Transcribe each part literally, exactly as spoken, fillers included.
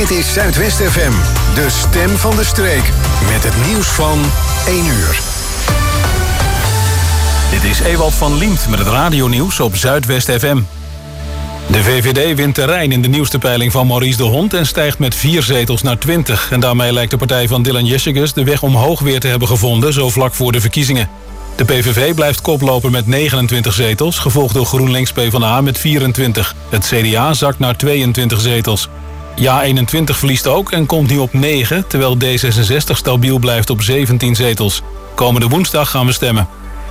Dit is Zuidwest F M, de stem van de streek. Met het nieuws van één uur. Dit is Ewald van Liemt met het radionieuws op Zuidwest F M. De V V D wint terrein in de nieuwste peiling van Maurice de Hond en stijgt met vier zetels naar twintig. En daarmee lijkt de partij van Dylan Jessicus de weg omhoog weer te hebben gevonden, zo vlak voor de verkiezingen. De P V V blijft koploper met negenentwintig zetels, gevolgd door GroenLinks PvdA met vierentwintig. Het C D A zakt naar tweeëntwintig zetels. Ja eenentwintig verliest ook en komt nu op negen, terwijl D zesenzestig stabiel blijft op zeventien zetels. Komende woensdag gaan we stemmen.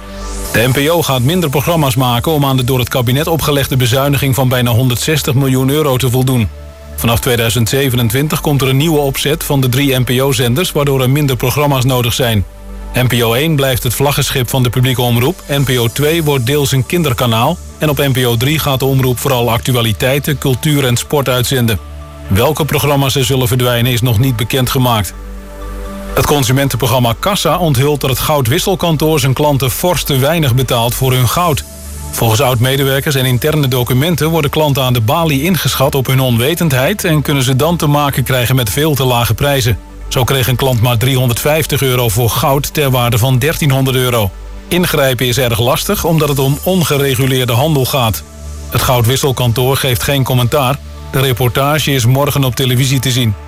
De N P O gaat minder programma's maken om aan de door het kabinet opgelegde bezuiniging van bijna honderdzestig miljoen euro te voldoen. Vanaf tweeduizend zevenentwintig komt er een nieuwe opzet van de drie N P O-zenders, waardoor er minder programma's nodig zijn. N P O één blijft het vlaggenschip van de publieke omroep, N P O twee wordt deels een kinderkanaal en op N P O drie gaat de omroep vooral actualiteiten, cultuur en sport uitzenden. Welke programma's er zullen verdwijnen is nog niet bekendgemaakt. Het consumentenprogramma Kassa onthult dat het goudwisselkantoor zijn klanten fors te weinig betaalt voor hun goud. Volgens oud-medewerkers en interne documenten worden klanten aan de balie ingeschat op hun onwetendheid en kunnen ze dan te maken krijgen met veel te lage prijzen. Zo kreeg een klant maar driehonderdvijftig euro voor goud ter waarde van dertienhonderd euro. Ingrijpen is erg lastig omdat het om ongereguleerde handel gaat. Het goudwisselkantoor geeft geen commentaar. De reportage is morgen op televisie te zien.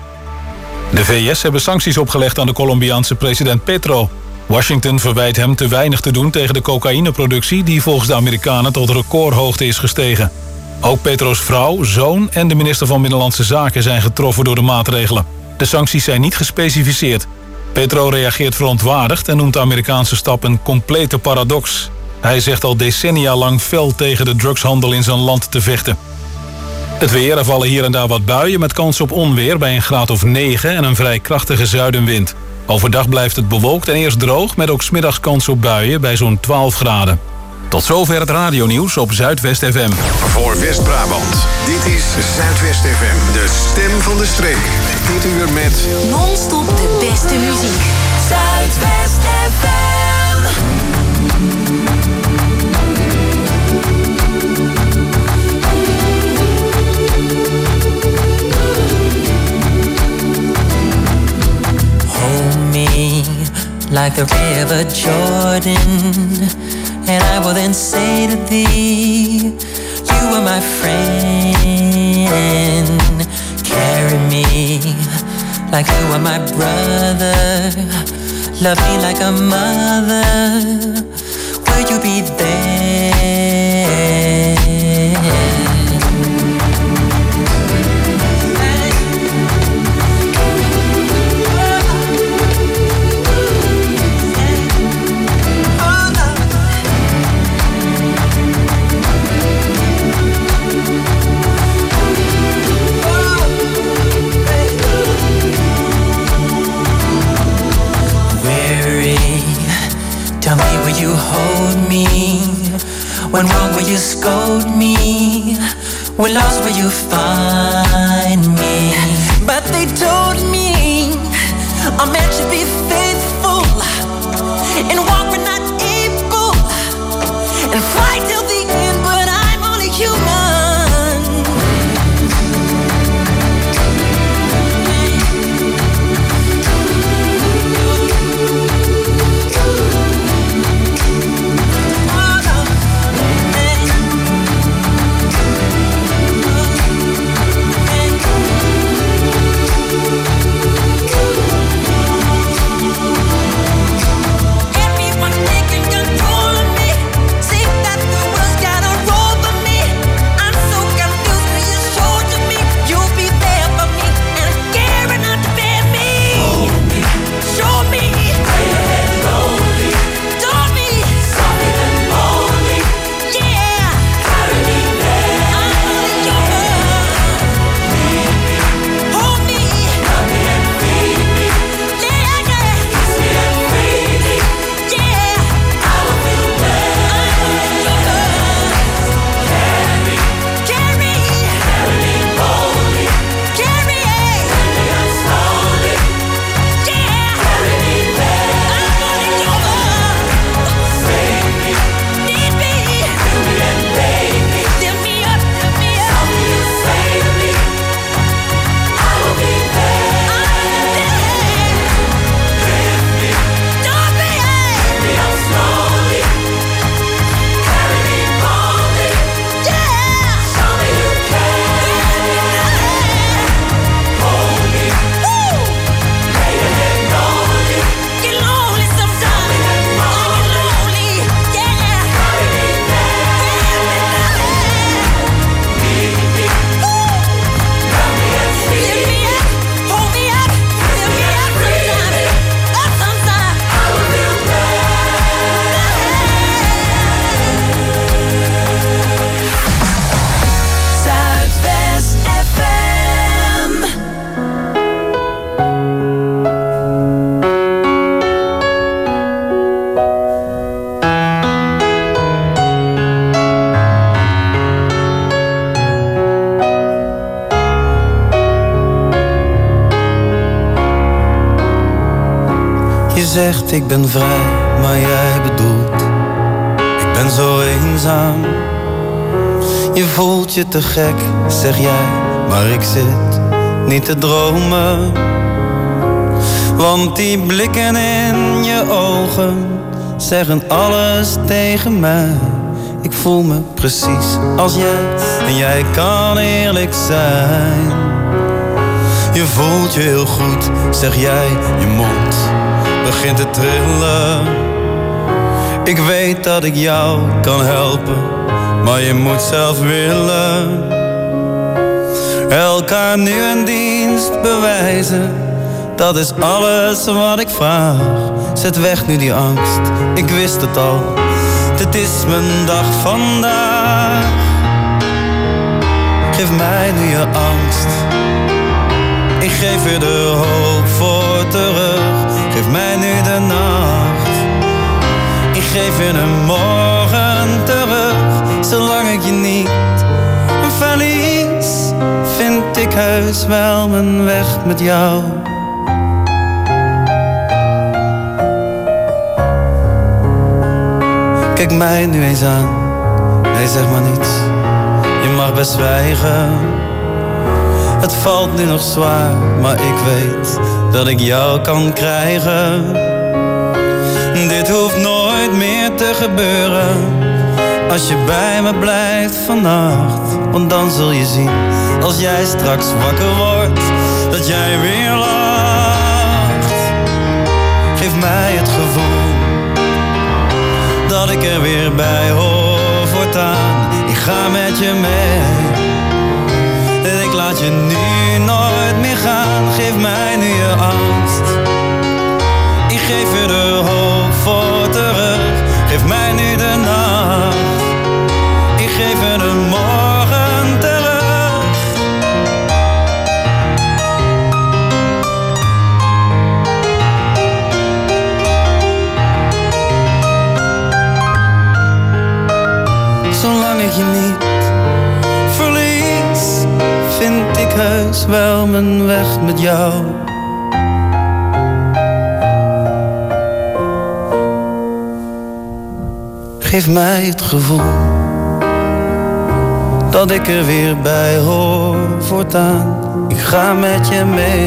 De V S hebben sancties opgelegd aan de Colombiaanse president Petro. Washington verwijt hem te weinig te doen tegen de cocaïneproductie die volgens de Amerikanen tot recordhoogte is gestegen. Ook Petro's vrouw, zoon en de minister van Binnenlandse Zaken zijn getroffen door de maatregelen. De sancties zijn niet gespecificeerd. Petro reageert verontwaardigd en noemt de Amerikaanse stap een complete paradox. Hij zegt al decennia lang fel tegen de drugshandel in zijn land te vechten. Het weer, er vallen hier en daar wat buien met kans op onweer bij een graad of negen en een vrij krachtige zuidenwind. Overdag blijft het bewolkt en eerst droog met ook 's middags kans op buien bij zo'n twaalf graden. Tot zover het radionieuws op Zuidwest F M. Voor West-Brabant, dit is Zuidwest F M, de stem van de streek. Dit uur met non-stop de beste muziek. Zuidwest F M. Like the river Jordan, and I will then say to thee, you are my friend. Carry me like you are my brother. Love me like a mother. Will you be there? Tell me, will you hold me? When wrong, will you scold me? When lost, will you find me? But they told me a man should be faithful and walk when not able and fight till the end, but I'm only human. zegt ik ben vrij, maar jij bedoelt ik ben zo eenzaam. Je voelt je te gek, zeg jij, maar ik zit niet te dromen. Want die blikken in je ogen zeggen alles tegen mij. Ik voel me precies als jij en jij kan eerlijk zijn. Je voelt je heel goed, zeg jij, je mond begint te trillen. Ik weet dat ik jou kan helpen, maar je moet zelf willen. Elkaar nu een dienst bewijzen, dat is alles wat ik vraag. Zet weg nu die angst, ik wist het al, dit is mijn dag vandaag. Geef mij nu je angst, ik geef je de hoop voor terug. Geef mij nu de nacht, ik geef je een morgen terug. Zolang ik je niet verlies, vind ik heus wel mijn weg met jou. Kijk mij nu eens aan, nee zeg maar niets, je mag best zwijgen. Het valt nu nog zwaar, maar ik weet dat ik jou kan krijgen. Dit hoeft nooit meer te gebeuren, als je bij me blijft vannacht. Want dan zul je zien, als jij straks wakker wordt, dat jij weer lacht. Geef mij het gevoel dat ik er weer bij hoor voortaan. Ik ga met je mee en ik laat je nu nooit meer gaan. Geef mij nu je angst, ik geef je de hoop voor terug. Geef mij nu de nacht, ik geef je de morgen terug. Zolang ik je niet verlies, vind ik heus wel mijn weg met jou. Geef mij het gevoel dat ik er weer bij hoor voortaan. Ik ga met je mee,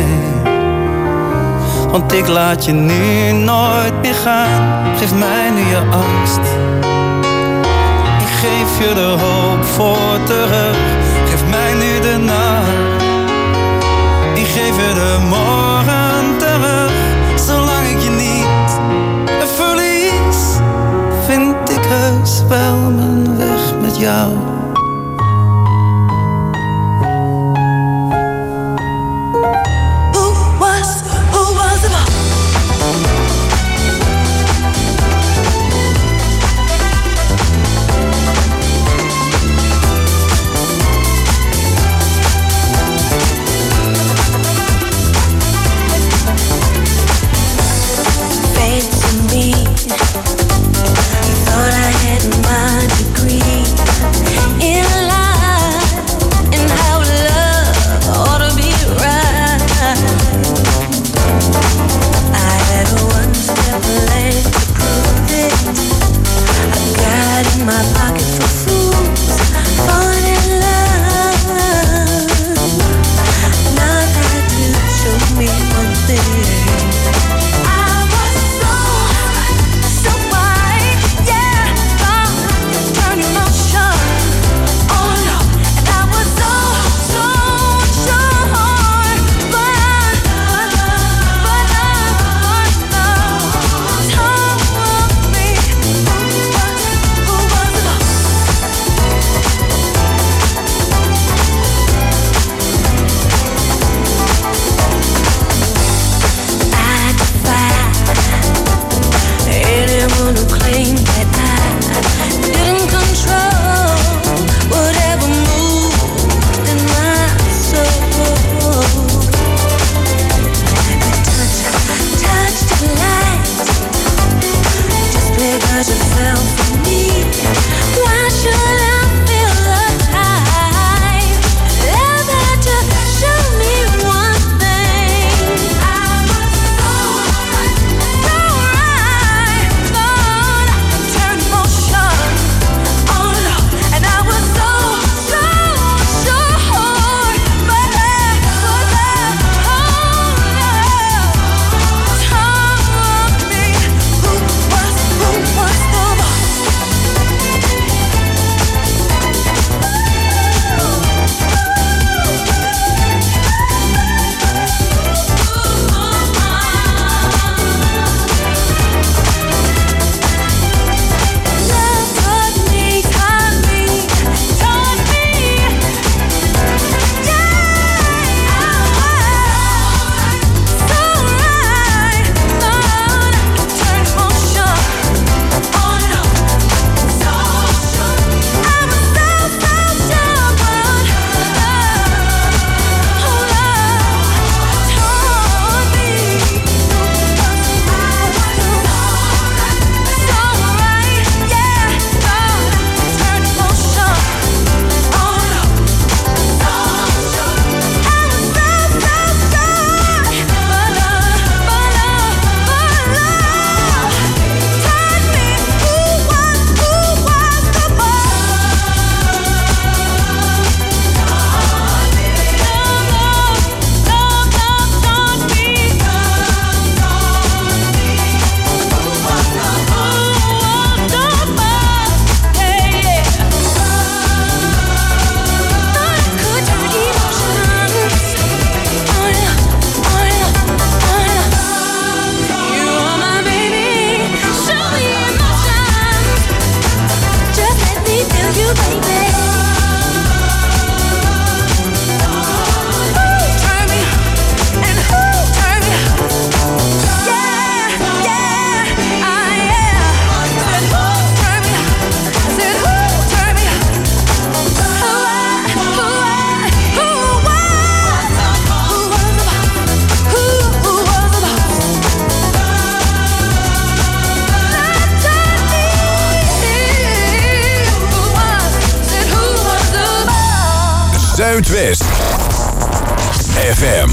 want ik laat je nu nooit meer gaan. Geef mij nu je angst, ik geef je de hoop voor terug. Geef mij nu de nacht, ik geef je de morgen terug. Zolang ik je niet verlies, vind ik heus wel mijn weg met jou. you, baby. Zuidwest F M.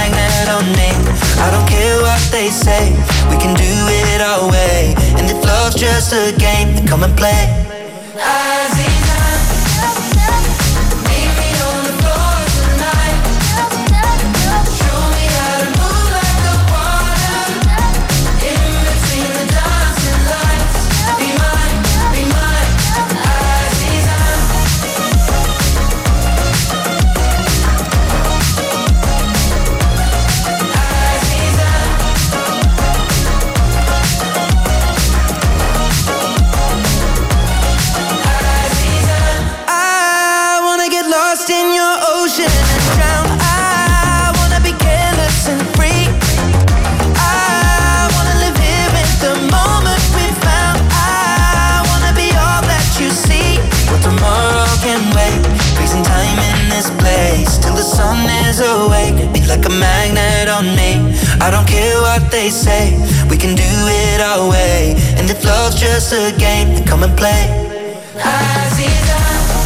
they say we can do it our way. And if love's just a game, then come and play. Like a magnet on me, I don't care what they say, we can do it our way. And if love's just a game, then come and play. Aziza,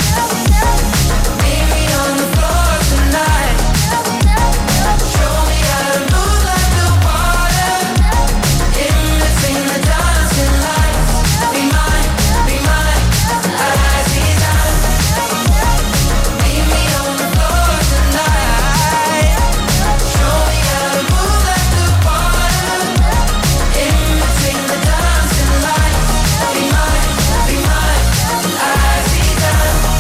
meet me on the floor tonight. Show me how to move like the water, in between the dancing lights. Be mine, be mine, Aziza. Meet me on the floor tonight. Show me how to move like the water, in between the dancing lights. Be mine, be mine, Aziza.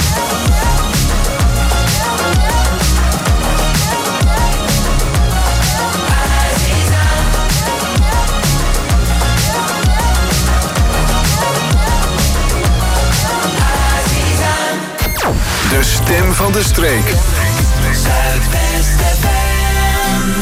De stem van de streek. Zuidwest F M.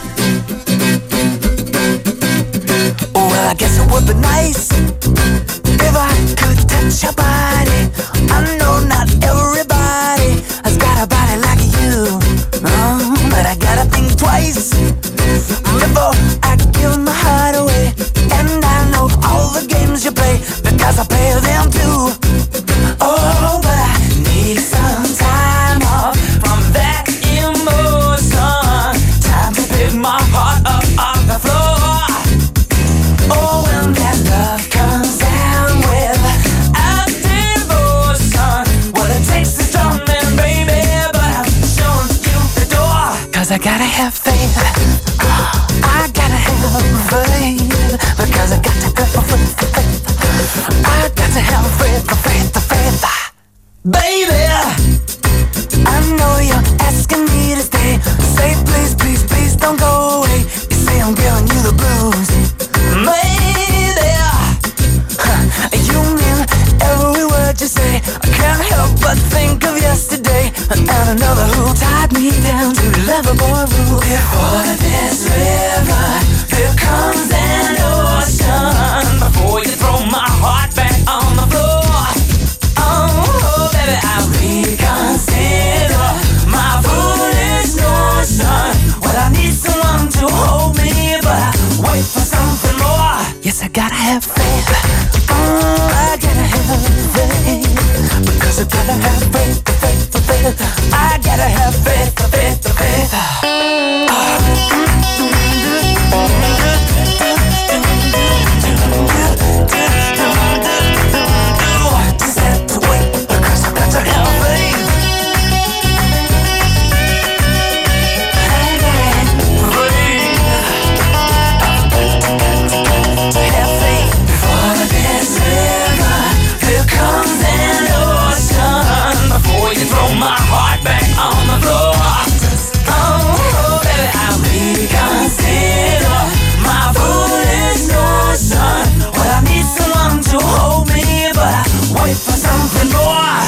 Well, I guess it would be nice if I could touch your body. I know not everybody has got a body like you, oh, but I gotta think twice before I give my heart away. And I know all the games you play because I play them too. Oh, but I need some time off from that emotion. Time to pick my heart up off the floor. Oh, when that love comes down with a devotion, what it takes is drumming, baby, but I'm showing you the door. Cause I gotta have faith, I gotta have faith, because I got to have faith, I got to have faith, faith, faith, baby. I know you're asking me to stay. Say please, please, please don't go away. You say I'm giving you the blues, maybe. Huh, you mean every word you say. I can't help but think of yesterday and another who tied me down to Loverboy rule. Before this river, there comes an ocean. Before you throw my heart back on the floor, oh baby, I reconsider my foolish notion. Well, I need someone to hold me, but I wait for something more. Yes, I gotta have faith. Oh, I gotta have faith, because I gotta have faith, faith, faith. I gotta have faith, faith, faith. Just have to wait, because I got to have faith. My heart back on the floor. Oh, baby, I reconsider my foolish notion. Well, I need someone to hold me, but I wait for something more.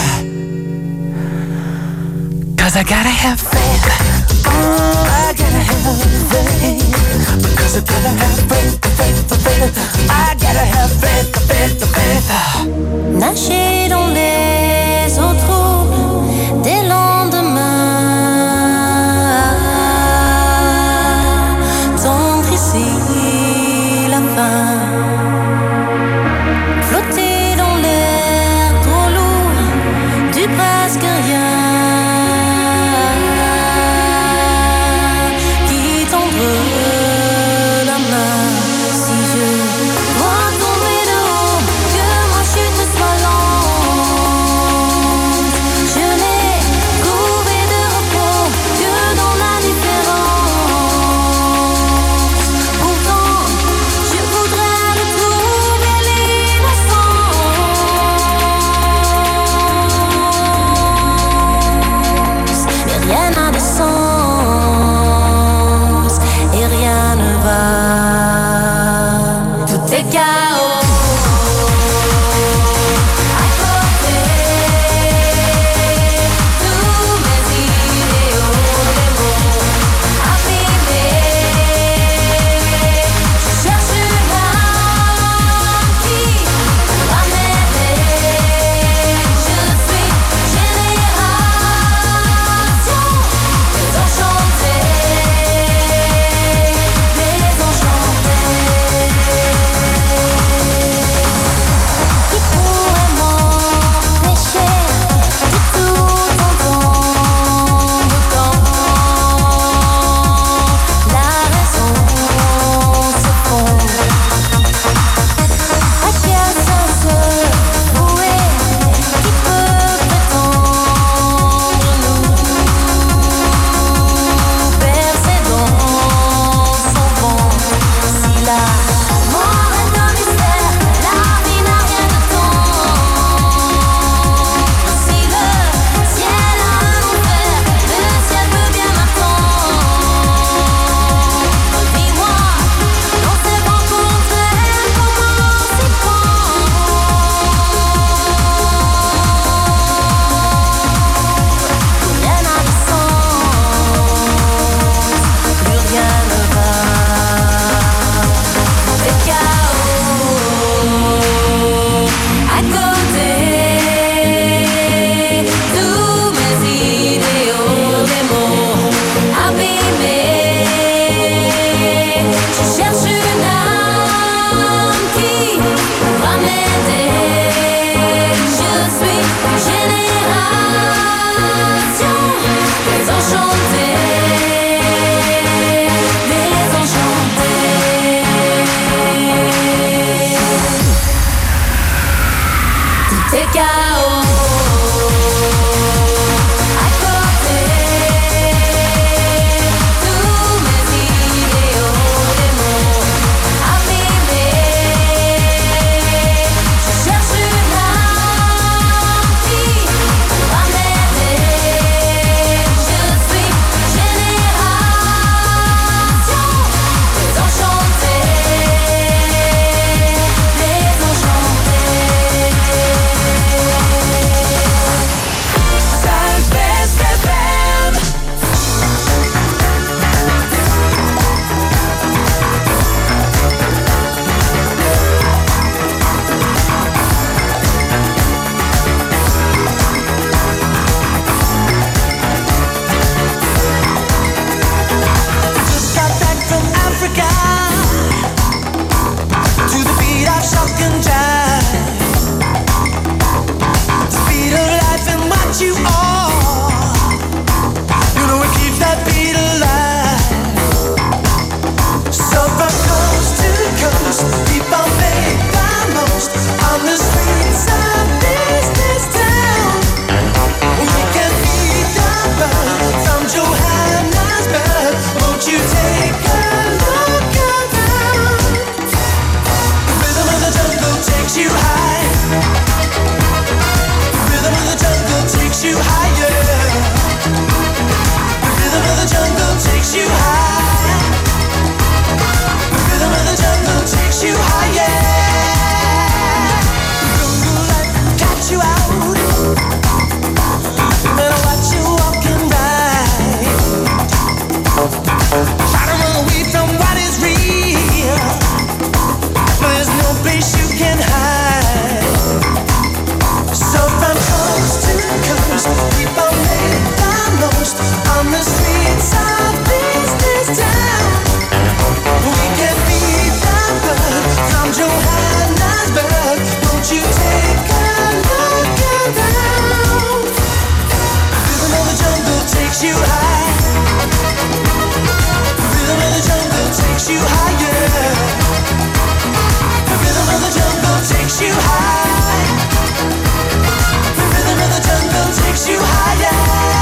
Cause I gotta have faith. Oh, I gotta have faith, because I gotta have faith, faith, faith. I gotta have faith, faith, faith. Nager dans les eaux troubles des lendemains, tendre ici la fin, flotter dans l'air trop lourd du presque rien, qui tendre la main. Si je dois tomber de haut, you higher. The rhythm of the jungle takes you high. The rhythm of the jungle takes you higher.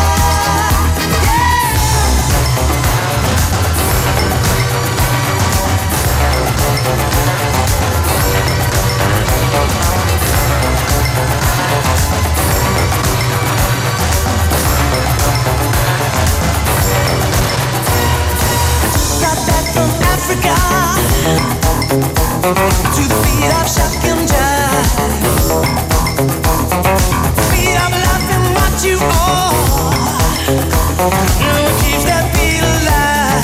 Got back from Africa to the beat of shotgun jive. Beat of laughing what you are. What keeps that beat alive?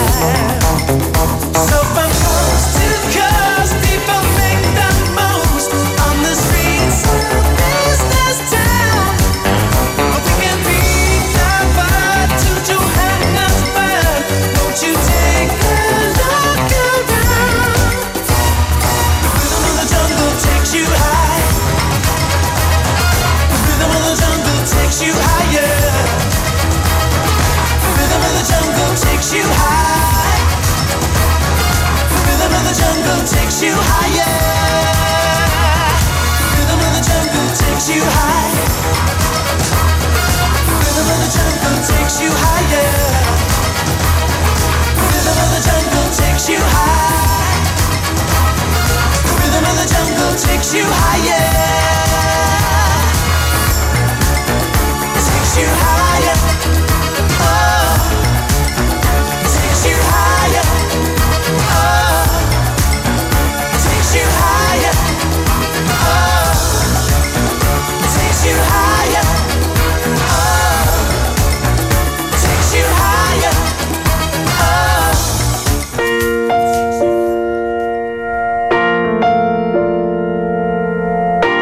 So from coast to coast, people make the most on the streets of business town. We can beat the bar to Johannesburg. Won't you take a look around? The rhythm of the jungle takes you high. The rhythm of the jungle takes you higher. The rhythm of the jungle takes you high. The rhythm of the jungle takes you higher. The rhythm of the jungle takes you high. The rhythm of the jungle takes you higher. The rhythm of the jungle takes you high. The rhythm of the jungle takes you higher. Takes you higher. Oh, takes you higher. Oh, takes you higher. Oh, takes you higher. Oh, takes you higher. Oh.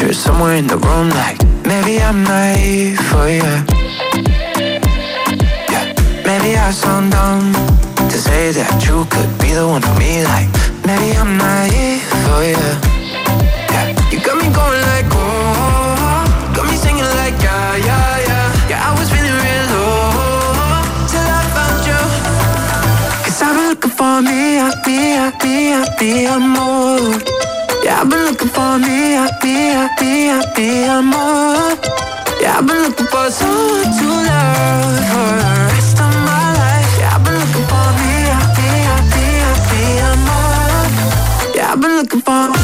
picture somewhere in the room like maybe I'm naive for you. Yeah, maybe I sound dumb to say that you could be the one for me. Like maybe I'm naive for you. Yeah, you got me going like oh, got me singing like yeah, yeah, yeah. Yeah, I was feeling real low till I found you. Cause I've been looking for me, I be, I be, I be, I'm more. Yeah, I've been looking for me, I be, I be, I be, I'm more. Yeah, I've been looking for someone to love for the rest of my life. Yeah, I've been looking for me, I be, I be, I be, I'm more. Yeah, I've been looking for.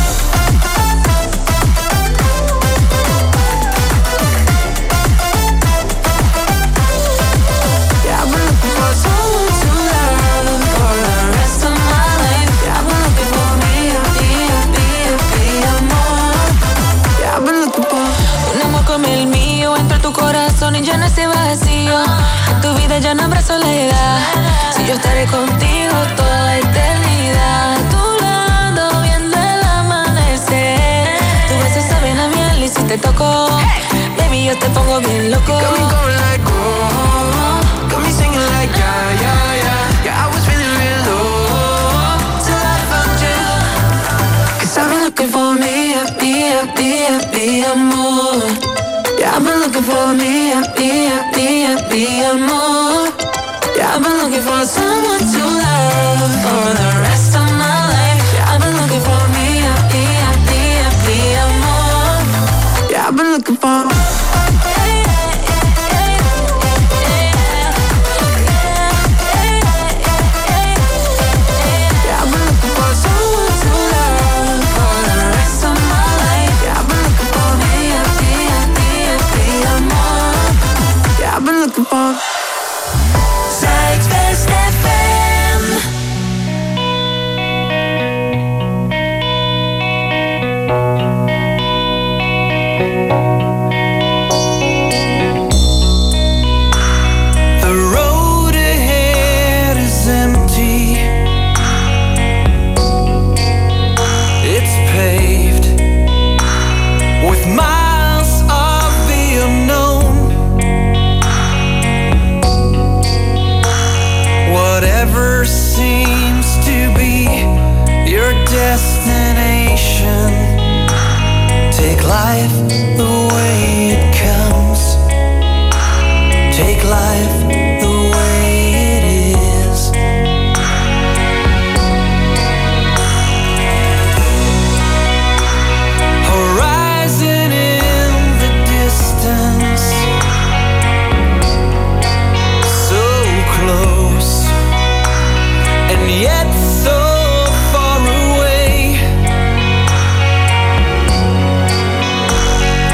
El mío entra tu corazón y llena ese vacío. En tu vida ya no habrá soledad. Si yo estaré contigo toda la eternidad. A tu lado viendo el amanecer. Tus besos saben a miel y si te toco, baby, yo te pongo bien loco. Got me going like oh, got me singing like yeah, yeah, yeah. Yeah, I was feeling real low till I found you. Cause I've been looking for me, I be, I be, I be, amor. Yeah, I've been looking for me, I be, I be, I be, amor. Yeah, I've been looking for someone to love for the rest of my life. Yeah, I've been looking for me, I be, I be, I be, amor. Yeah, I've been looking for. Zuidwest F M. The road ahead is empty. It's paved with miles of the unknown. Whatever seems to be your destination, take life the way it comes. Take life the way it is. Horizon in the distance, so close and yet so far away.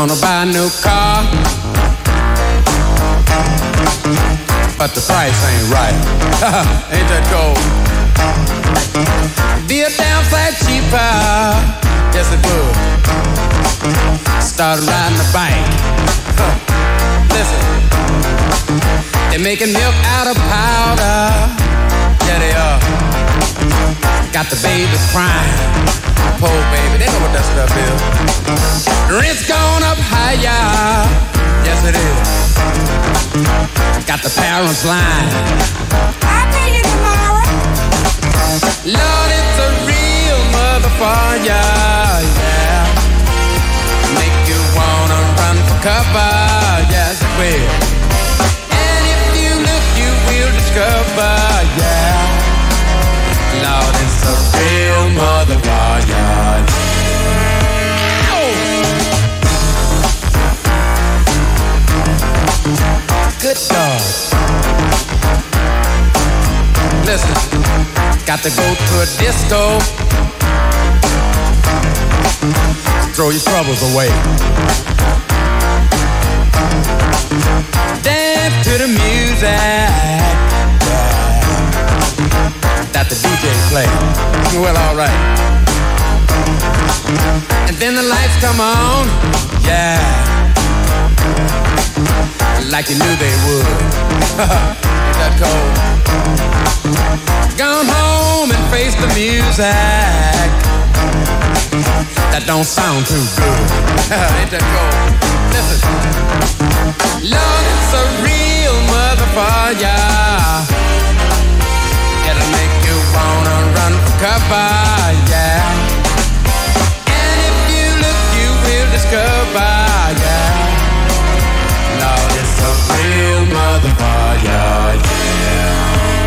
Wanna buy a new car, but the price ain't right. Ain't that cold? Be a damn sight cheaper. Yes, it would. Started riding a bike. Listen, they're making milk out of powder. Yeah, they are. Got the babies crying. Poor baby, they know what that stuff is. Rent's gone up higher. Yes, it is. Got the parents lying. I'll pay you tomorrow. Lord, it's a real motherfucker, yeah. Make you wanna run for cover, yes it will. And if you look, you will discover, yeah. Lord, it's a real motherfucker. Good dog. Listen, got to go to a disco. Throw your troubles away. Dance to the music that the D J play. Well, all right. And then the lights come on, yeah, like you knew they would. Ain't that cold? Gone home and face the music that don't sound too good. Ain't that cold? Listen, Lord, it's a real motherfucker. It'll make you wanna run for cover, yeah. And if you look, you will discover, yeah. Lord, it's a real motherfucker, yeah.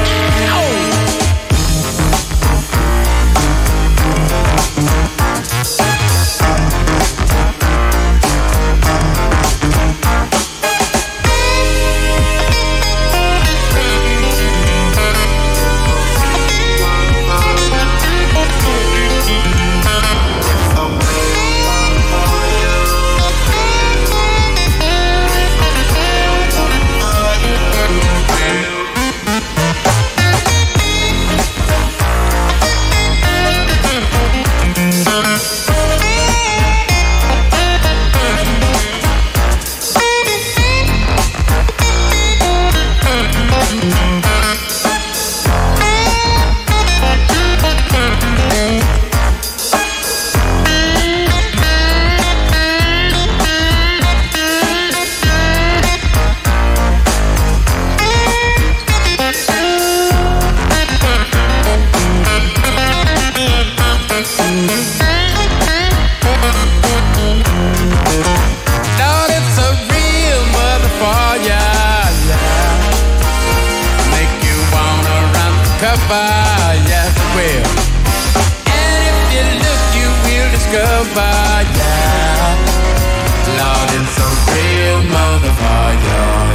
Yes, it will. And if you look, you will discover, yeah. Lord, it's a real motherfucker.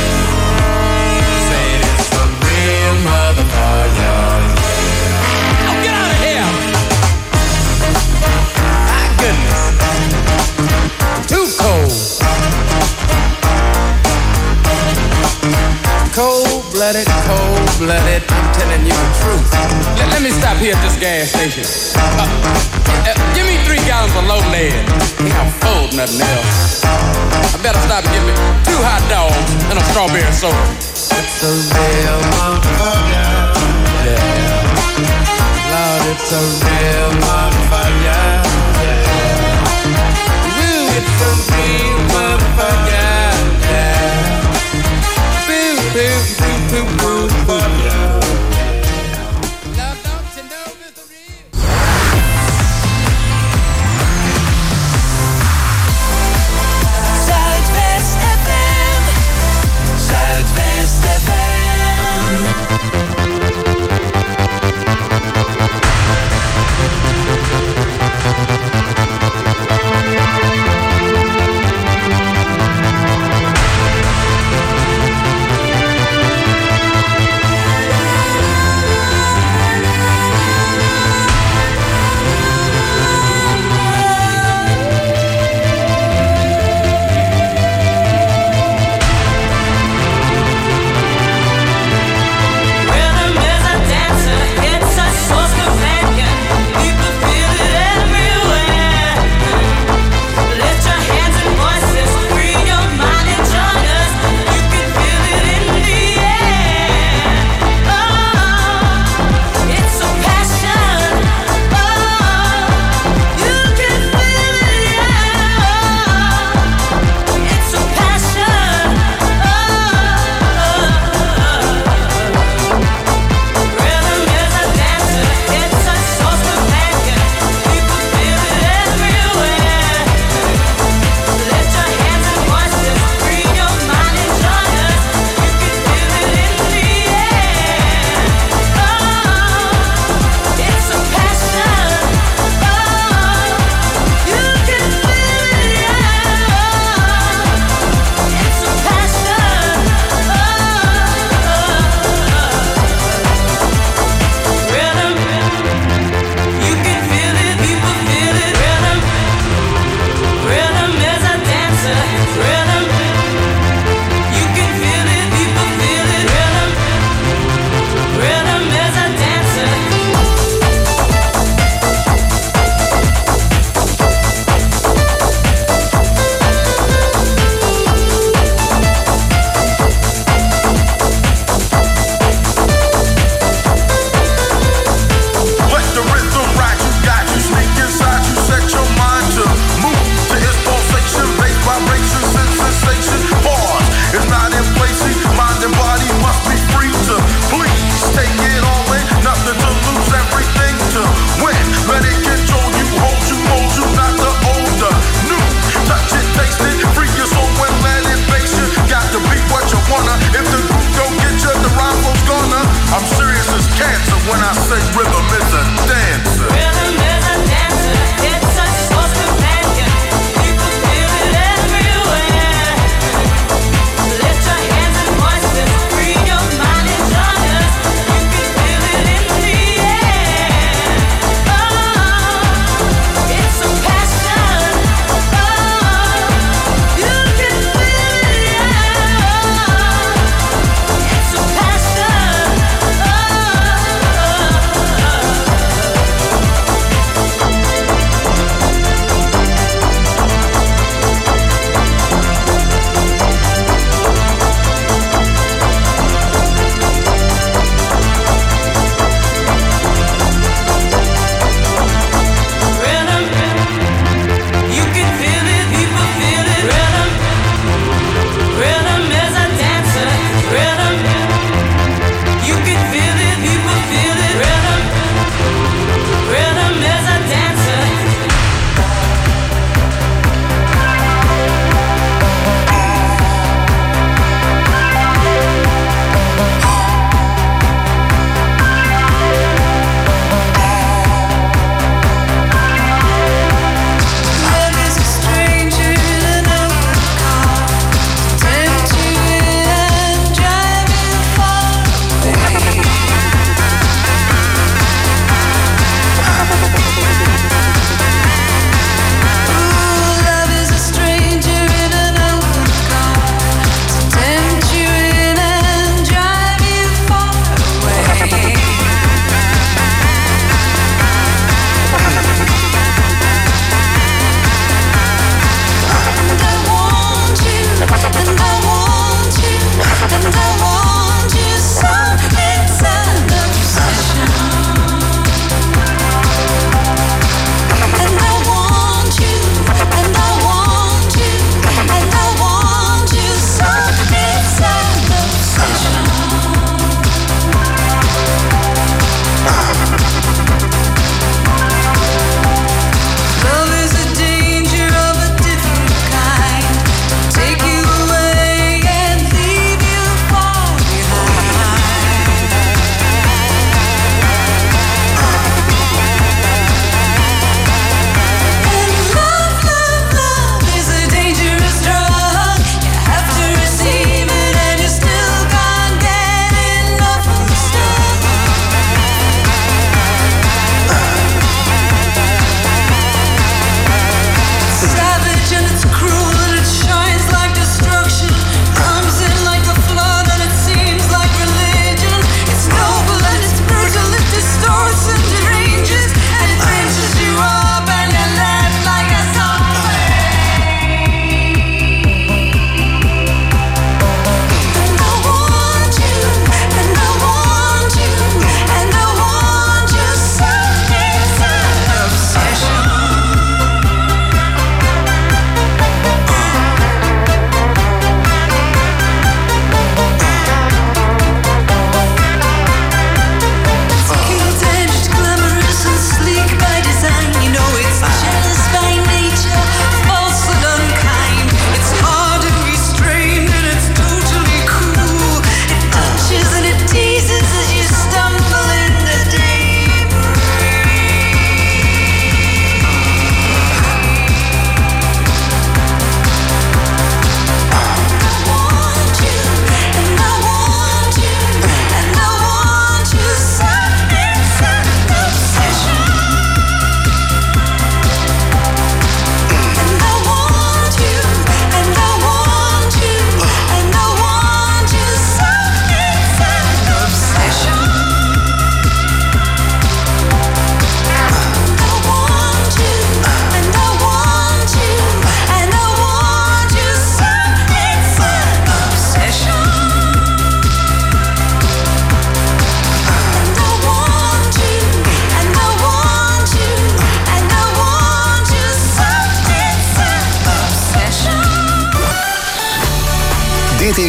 Say it's a real motherfucker. Oh, get out of here! My goodness. Too cold. Cold-blooded, cold-blooded, I'm telling you the truth. Let, let me stop here at this gas station. Uh, uh, give me three gallons of low lead. Ain't I'm full, nothing else. I better stop and get me two hot dogs and a strawberry soda. It's a real motherfucker. Yeah. Lord, it's a real motherfucker. Yeah. Ooh, it's a real motherfucker. Yeah. Zuidwest F M. Zuidwest F M.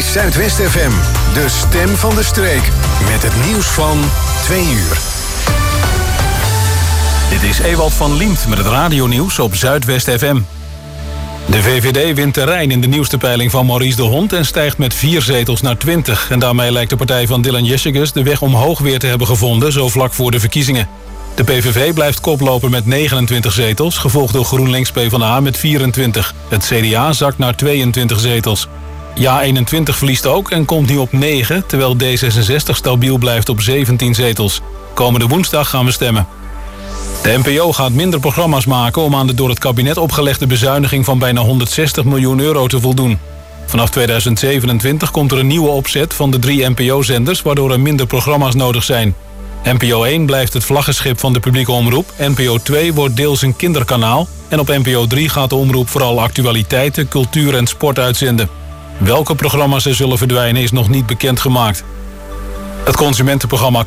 Zuidwest F M, de stem van de streek. Met het nieuws van twee uur. Dit is Ewald van Liemt met het radionieuws op Zuidwest F M. De V V D wint terrein in de nieuwste peiling van Maurice de Hond en stijgt met vier zetels naar twintig. En daarmee lijkt de partij van Dylan Jessicus de weg omhoog weer te hebben gevonden, zo vlak voor de verkiezingen. De P V V blijft koploper met negenentwintig zetels, gevolgd door GroenLinks PvdA met vierentwintig. Het C D A zakt naar tweeëntwintig zetels. Ja eenentwintig verliest ook en komt nu op negen, terwijl D zesenzestig stabiel blijft op zeventien zetels. Komende woensdag gaan we stemmen. De N P O gaat minder programma's maken om aan de door het kabinet opgelegde bezuiniging van bijna honderdzestig miljoen euro te voldoen. Vanaf tweeduizend zevenentwintig komt er een nieuwe opzet van de drie N P O-zenders, waardoor er minder programma's nodig zijn. N P O één blijft het vlaggenschip van de publieke omroep, N P O twee wordt deels een kinderkanaal en op N P O drie gaat de omroep vooral actualiteiten, cultuur en sport uitzenden. Welke programma's er zullen verdwijnen is nog niet bekendgemaakt. Het consumentenprogramma